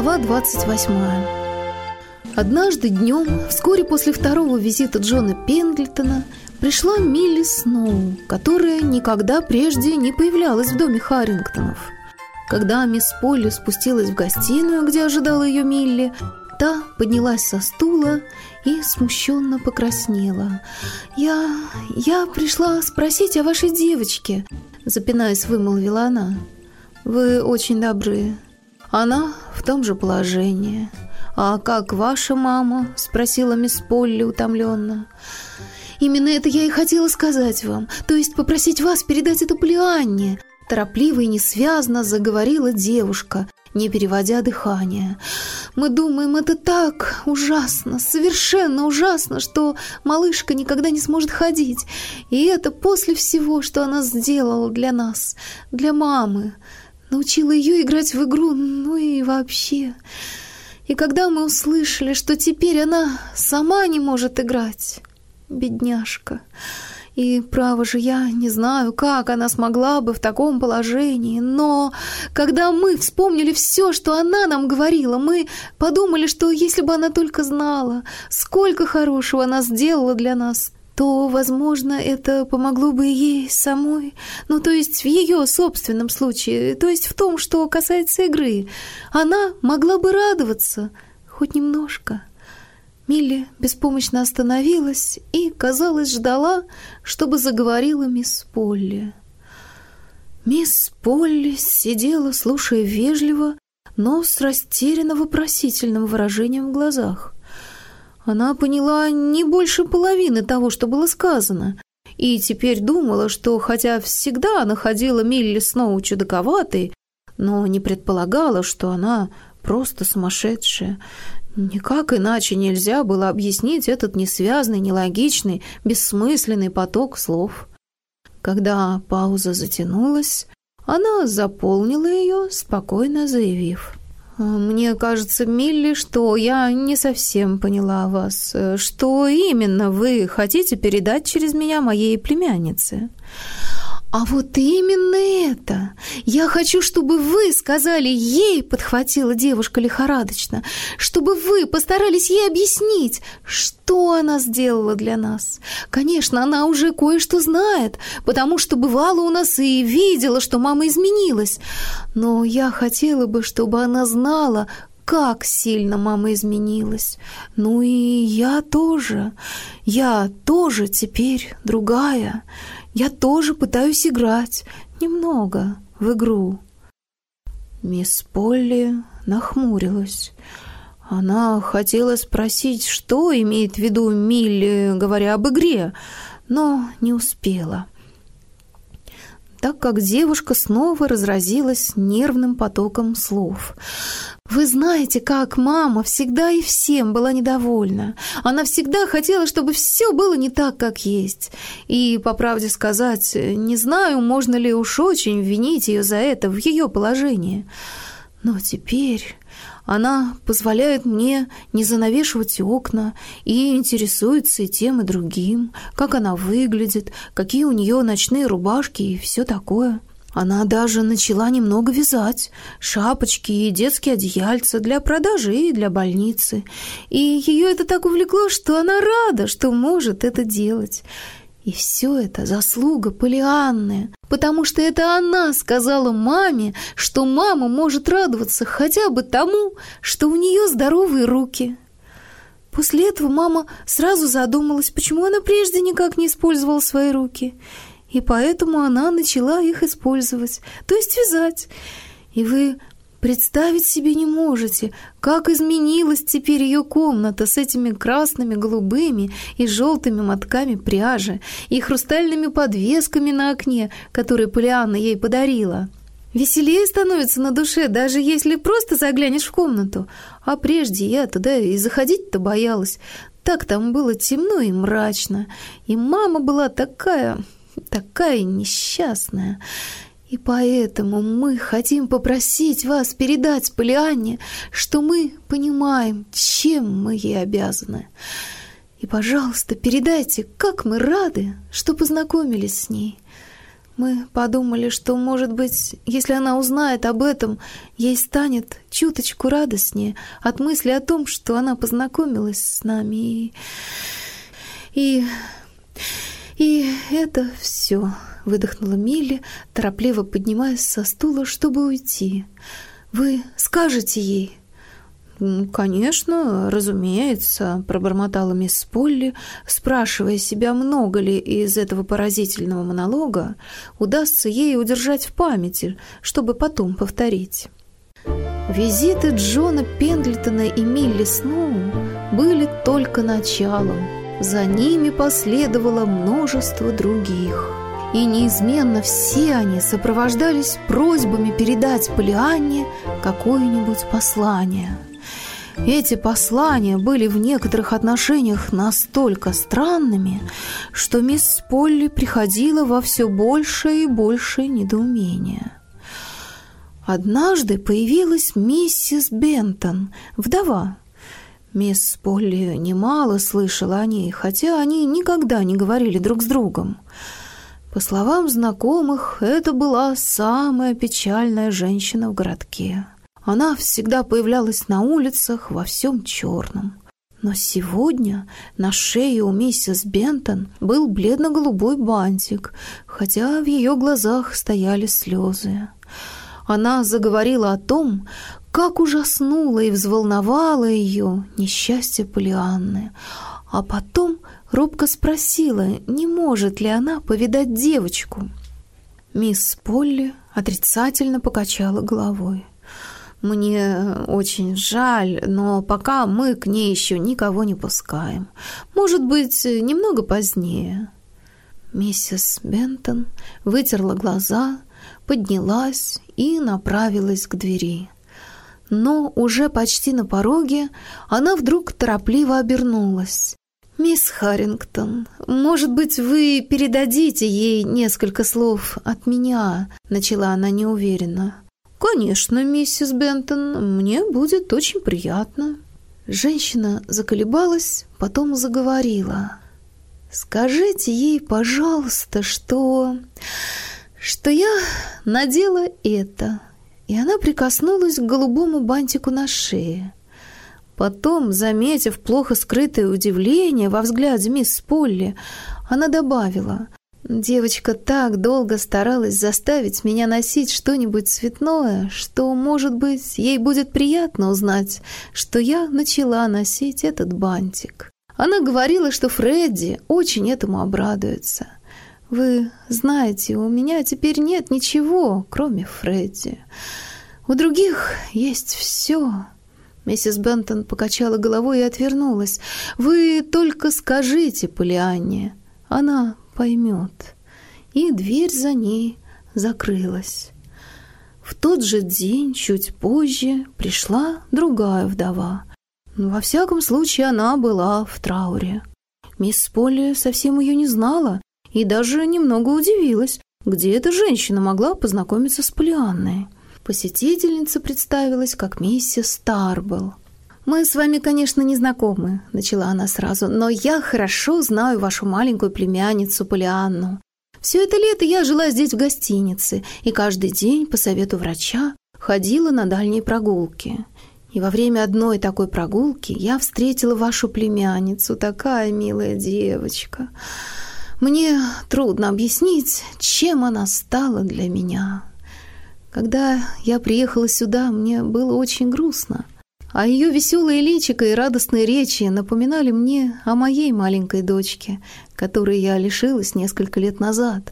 Глава 28. Однажды днем, вскоре после второго визита Джона Пендлетона, пришла Милли Сноу, которая никогда прежде не появлялась в доме Харрингтонов. Когда мисс Полли спустилась в гостиную, где ожидала ее Милли, та поднялась со стула и смущенно покраснела. «Я пришла спросить о вашей девочке», — запинаясь, вымолвила она. «Вы очень добры. Она в том же положении. А как ваша мама?» — спросила мисс Полли утомленно. «Именно это я и хотела сказать вам, то есть попросить вас передать это Полианне», — торопливо и несвязно заговорила девушка, не переводя дыхание. «Мы думаем, это так ужасно, совершенно ужасно, что малышка никогда не сможет ходить. И это после всего, что она сделала для нас, для мамы. Научила ее играть в игру, ну и вообще. И когда мы услышали, что теперь она сама не может играть, бедняжка. И, право же, я не знаю, как она смогла бы в таком положении, но когда мы вспомнили все, что она нам говорила, мы подумали, что если бы она только знала, сколько хорошего она сделала для нас, то, возможно, это помогло бы ей самой, ну, то есть в ее собственном случае, то есть в том, что касается игры. Она могла бы радоваться хоть немножко». Милли беспомощно остановилась и, казалось, ждала, чтобы заговорила мисс Полли. Мисс Полли сидела, слушая вежливо, но с растерянно-вопросительным выражением в глазах. Она поняла не больше половины того, что было сказано, и теперь думала, что, хотя всегда находила Милли Сноу чудаковатой, но не предполагала, что она просто сумасшедшая. Никак иначе нельзя было объяснить этот несвязный, нелогичный, бессмысленный поток слов. Когда пауза затянулась, она заполнила ее, спокойно заявив: «Мне кажется, Милли, что я не совсем поняла вас. Что именно вы хотите передать через меня моей племяннице?» «А вот именно это! Я хочу, чтобы вы сказали ей, — подхватила девушка лихорадочно, — чтобы вы постарались ей объяснить, что она сделала для нас. Конечно, она уже кое-что знает, потому что бывало у нас и видела, что мама изменилась. Но я хотела бы, чтобы она знала, как сильно мама изменилась. Ну и я тоже теперь другая. Я тоже пытаюсь играть немного в игру». Мисс Полли нахмурилась. Она хотела спросить, что имеет в виду Милли, говоря об игре, но не успела, так как девушка снова разразилась нервным потоком слов. «Вы знаете, как мама всегда и всем была недовольна. Она всегда хотела, чтобы все было не так, как есть. И, по правде сказать, не знаю, можно ли уж очень винить ее за это в ее положении. Но теперь она позволяет мне не занавешивать окна и интересуется и тем, и другим, как она выглядит, какие у нее ночные рубашки и все такое. Она даже начала немного вязать шапочки и детские одеяльца для продажи и для больницы. И ее это так увлекло, что она рада, что может это делать. И все это заслуга Полианны, потому что это она сказала маме, что мама может радоваться хотя бы тому, что у нее здоровые руки». После этого мама сразу задумалась, почему она прежде никак не использовала свои руки. И поэтому она начала их использовать, то есть вязать. И вы представить себе не можете, как изменилась теперь ее комната с этими красными, голубыми и желтыми мотками пряжи и хрустальными подвесками на окне, которые Полианна ей подарила. Веселее становится на душе, даже если просто заглянешь в комнату. А прежде я туда и заходить-то боялась. Так там было темно и мрачно. И мама была такая несчастная. И поэтому мы хотим попросить вас передать Полианне, что мы понимаем, чем мы ей обязаны. И, пожалуйста, передайте, как мы рады, что познакомились с ней. Мы подумали, что, может быть, если она узнает об этом, ей станет чуточку радостнее от мысли о том, что она познакомилась с нами. И это все, выдохнула Милли, торопливо поднимаясь со стула, чтобы уйти. Вы скажете ей? «Конечно, разумеется», — пробормотала мисс Полли, спрашивая себя, много ли из этого поразительного монолога удастся ей удержать в памяти, чтобы потом повторить. Визиты Джона Пендлетона и Милли Сноу были только началом. За ними последовало множество других. И неизменно все они сопровождались просьбами передать Полианне какое-нибудь послание. Эти послания были в некоторых отношениях настолько странными, что мисс Полли приходила во все большее и большее недоумение. Однажды появилась миссис Бентон, вдова. Мисс Полли немало слышала о ней, хотя они никогда не говорили друг с другом. По словам знакомых, это была самая печальная женщина в городке. Она всегда появлялась на улицах во всем черном. Но сегодня на шее у миссис Бентон был бледно-голубой бантик, хотя в ее глазах стояли слезы. Она заговорила о том, как ужаснуло и взволновало ее несчастье Полианны, а потом робко спросила, не может ли она повидать девочку. Мисс Полли отрицательно покачала головой. «Мне очень жаль, но пока мы к ней еще никого не пускаем. Может быть, немного позднее». Миссис Бентон вытерла глаза, поднялась и направилась к двери. Но уже почти на пороге она вдруг торопливо обернулась. «Мисс Харрингтон, может быть, вы передадите ей несколько слов от меня?» — начала она неуверенно. «Конечно, миссис Бентон, мне будет очень приятно». Женщина заколебалась, потом заговорила. «Скажите ей, пожалуйста, что я надела это». И она прикоснулась к голубому бантику на шее. Потом, заметив плохо скрытое удивление во взгляде мисс Полли, она добавила: «Девочка так долго старалась заставить меня носить что-нибудь цветное, что, может быть, ей будет приятно узнать, что я начала носить этот бантик. Она говорила, что Фредди очень этому обрадуется. Вы знаете, у меня теперь нет ничего, кроме Фредди. У других есть все». Миссис Бентон покачала головой и отвернулась. «Вы только скажите Полианне, она поймет». И дверь за ней закрылась. В тот же день, чуть позже, пришла другая вдова. Во всяком случае, она была в трауре. Мисс Полли совсем ее не знала и даже немного удивилась, где эта женщина могла познакомиться с Полианной. Посетительница представилась как миссис Тарбелл. «Мы с вами, конечно, не знакомы», — начала она сразу, «но я хорошо знаю вашу маленькую племянницу Полианну. Все это лето я жила здесь в гостинице и каждый день по совету врача ходила на дальние прогулки. И во время одной такой прогулки я встретила вашу племянницу, такая милая девочка. Мне трудно объяснить, чем она стала для меня. Когда я приехала сюда, мне было очень грустно, а ее веселое личико и радостные речи напоминали мне о моей маленькой дочке, которой я лишилась несколько лет назад.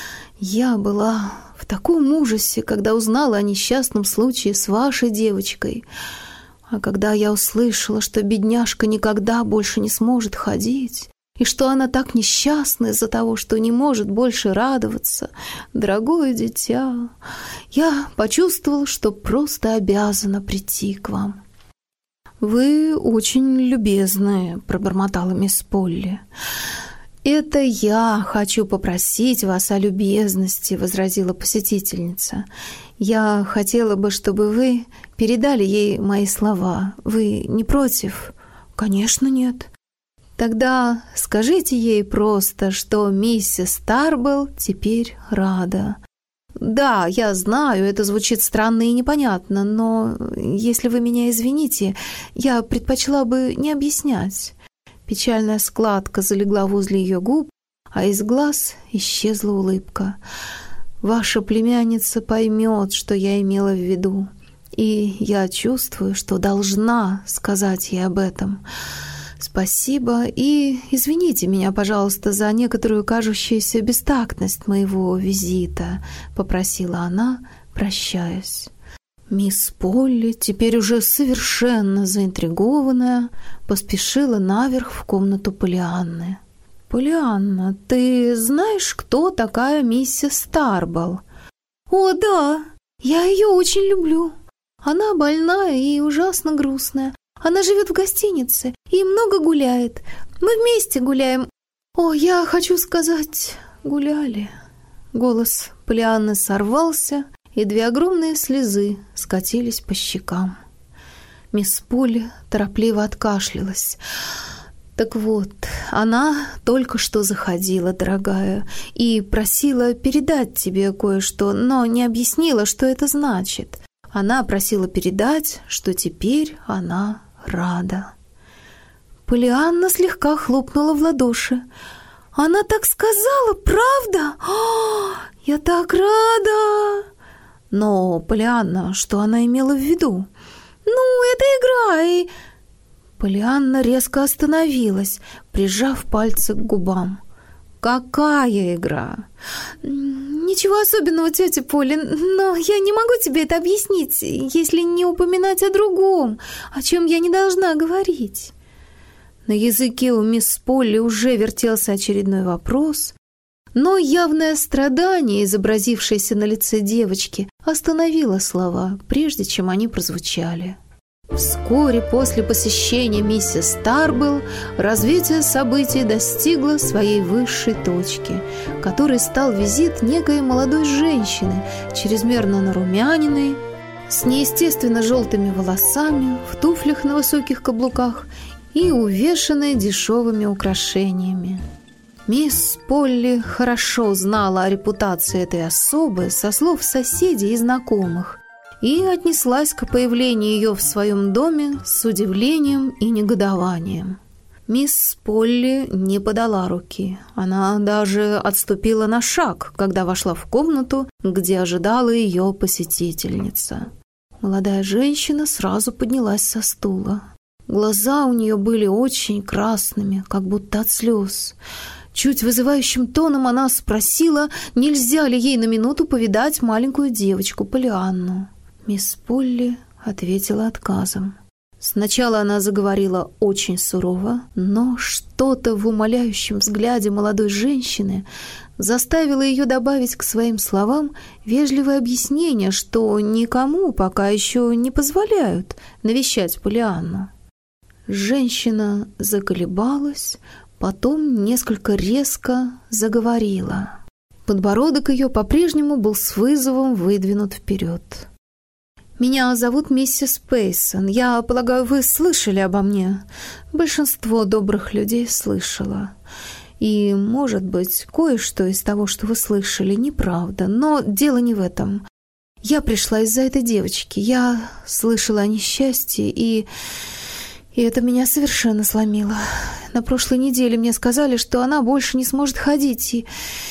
Я была в таком ужасе, когда узнала о несчастном случае с вашей девочкой. А когда я услышала, что бедняжка никогда больше не сможет ходить, и что она так несчастна из-за того, что не может больше радоваться, дорогое дитя, я почувствовала, что просто обязана прийти к вам». «Вы очень любезны», — пробормотала мисс Полли. «Это я хочу попросить вас о любезности», — возразила посетительница. «Я хотела бы, чтобы вы передали ей мои слова. Вы не против?» «Конечно, нет». Тогда скажите ей просто, что миссис Тарбелл теперь рада. Да, я знаю, это звучит странно и непонятно, но если вы меня извините, я предпочла бы не объяснять. Печальная складка залегла возле ее губ, а из глаз исчезла улыбка. Ваша племянница поймет, что я имела в виду, и я чувствую, что должна сказать ей об этом. Спасибо, и извините меня, пожалуйста, за некоторую кажущуюся бестактность моего визита, попросила она, прощаясь. Мисс Полли, теперь уже совершенно заинтригованная, поспешила наверх в комнату Поллианны. «Поллианна, ты знаешь, кто такая миссис Тарбелл?» «О, да, я ее очень люблю. Она больная и ужасно грустная. Она живет в гостинице и много гуляет. Мы вместе гуляем. О, я хочу сказать, гуляли». Голос Поллианны сорвался, и 2 огромные слезы скатились по щекам. Мисс Полли торопливо откашлялась. «Так вот, она только что заходила, дорогая, и просила передать тебе кое-что, но не объяснила, что это значит. Она просила передать, что теперь она рада». Поллианна слегка хлопнула в ладоши. «Она так сказала, правда? О, я так рада!» «Но, Поллианна, что она имела в виду?» «Ну, это игра, и...» Поллианна резко остановилась, прижав пальцы к губам. «Какая игра?» «Ничего особенного, тетя Полли, но я не могу тебе это объяснить, если не упоминать о другом, о чем я не должна говорить». На языке у мисс Полли уже вертелся очередной вопрос, но явное страдание, изобразившееся на лице девочки, остановило слова, прежде чем они прозвучали. Вскоре после посещения миссис Тарбелл развитие событий достигло своей высшей точки, которой стал визит некой молодой женщины, чрезмерно нарумяненной, с неестественно желтыми волосами, в туфлях на высоких каблуках и увешанной дешевыми украшениями. Мисс Полли хорошо знала о репутации этой особы со слов соседей и знакомых и отнеслась к появлению ее в своем доме с удивлением и негодованием. Мисс Полли не подала руки. Она даже отступила на шаг, когда вошла в комнату, где ожидала ее посетительница. Молодая женщина сразу поднялась со стула. Глаза у нее были очень красными, как будто от слез. Чуть вызывающим тоном она спросила, нельзя ли ей на минуту повидать маленькую девочку Поллианну. Мисс Полли ответила отказом. Сначала она заговорила очень сурово, но что-то в умоляющем взгляде молодой женщины заставило ее добавить к своим словам вежливое объяснение, что никому пока еще не позволяют навещать Поллианну. Женщина заколебалась, потом несколько резко заговорила. Подбородок ее по-прежнему был с вызовом выдвинут вперед. «Меня зовут миссис Пейсон. Я полагаю, вы слышали обо мне. Большинство добрых людей слышало. И, может быть, кое-что из того, что вы слышали, неправда. Но дело не в этом. Я пришла из-за этой девочки. Я слышала о несчастье, и это меня совершенно сломило. На прошлой неделе мне сказали, что она больше не сможет ходить, и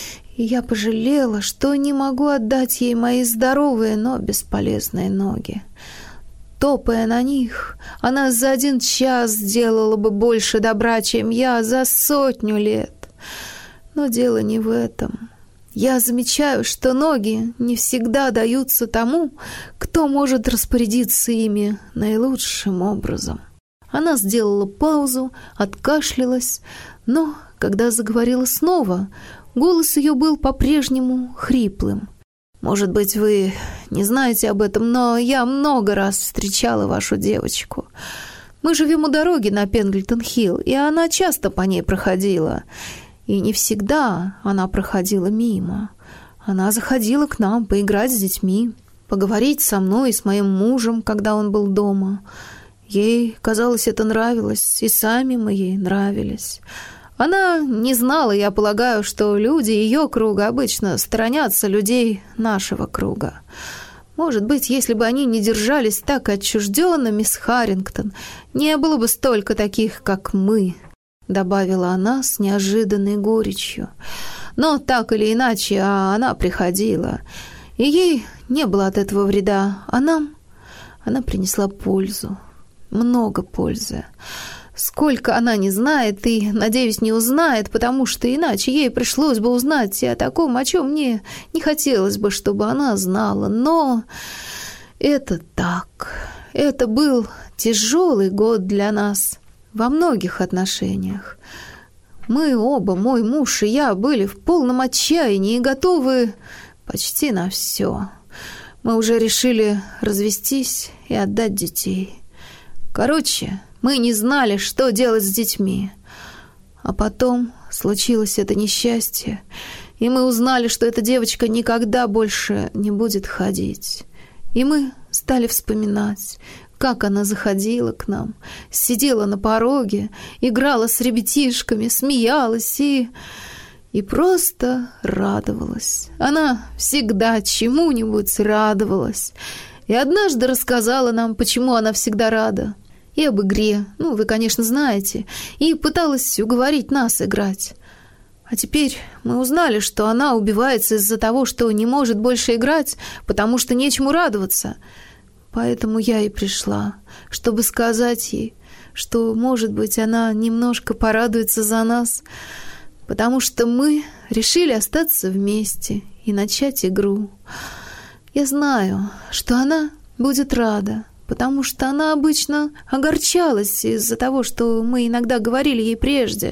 я пожалела, что не могу отдать ей мои здоровые, но бесполезные ноги. Топая на них, она за 1 час сделала бы больше добра, чем я за 100 лет. Но дело не в этом. Я замечаю, что ноги не всегда даются тому, кто может распорядиться ими наилучшим образом. Она сделала паузу, откашлялась, но, когда заговорила снова, голос ее был по-прежнему хриплым. «Может быть, вы не знаете об этом, но я много раз встречала вашу девочку. Мы живем у дороги на Пендлтон-Хилл, и она часто по ней проходила. И не всегда она проходила мимо. Она заходила к нам поиграть с детьми, поговорить со мной и с моим мужем, когда он был дома. Ей, казалось, это нравилось, и сами мы ей нравились. Она не знала, я полагаю, что люди ее круга обычно сторонятся людей нашего круга. Может быть, если бы они не держались так отчужденно, мисс Харрингтон, не было бы столько таких, как мы, добавила она с неожиданной горечью. Но так или иначе, она приходила, и ей не было от этого вреда, а нам она принесла пользу, много пользы. Сколько она не знает и, надеюсь, не узнает, потому что иначе ей пришлось бы узнать и о таком, о чем мне не хотелось бы, чтобы она знала. Но это так. Это был тяжелый год для нас во многих отношениях. Мы оба, мой муж и я, были в полном отчаянии и готовы почти на все. Мы уже решили развестись и отдать детей. Короче, мы не знали, что делать с детьми. А потом случилось это несчастье, и мы узнали, что эта девочка никогда больше не будет ходить. И мы стали вспоминать, как она заходила к нам, сидела на пороге, играла с ребятишками, смеялась и просто радовалась. Она всегда чему-нибудь радовалась. И однажды рассказала нам, почему она всегда рада. И об игре, вы, конечно, знаете, и пыталась уговорить нас играть. А теперь мы узнали, что она убивается из-за того, что не может больше играть, потому что нечему радоваться. Поэтому я и пришла, чтобы сказать ей, что, может быть, она немножко порадуется за нас, потому что мы решили остаться вместе и начать игру. Я знаю, что она будет рада, потому что она обычно огорчалась из-за того, что мы иногда говорили ей прежде.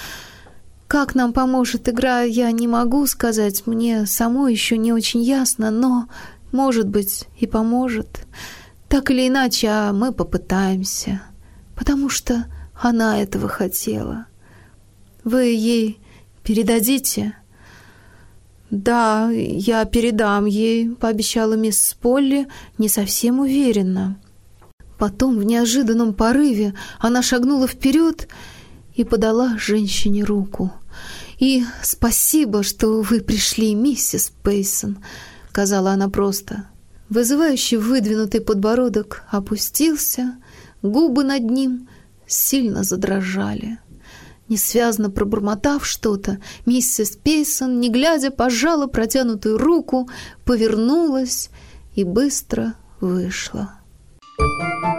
Как нам поможет игра, я не могу сказать, мне самой еще не очень ясно, но, может быть, и поможет. Так или иначе, а мы попытаемся, потому что она этого хотела. Вы ей передадите? «Да, я передам ей», — пообещала мисс Полли, не совсем уверенно. Потом в неожиданном порыве она шагнула вперед и подала женщине руку. «И спасибо, что вы пришли, миссис Пейсон», — сказала она просто. Вызывающий выдвинутый подбородок опустился, губы над ним сильно задрожали. Несвязно пробормотав что-то, миссис Пейсон, не глядя, пожала протянутую руку, повернулась и быстро вышла.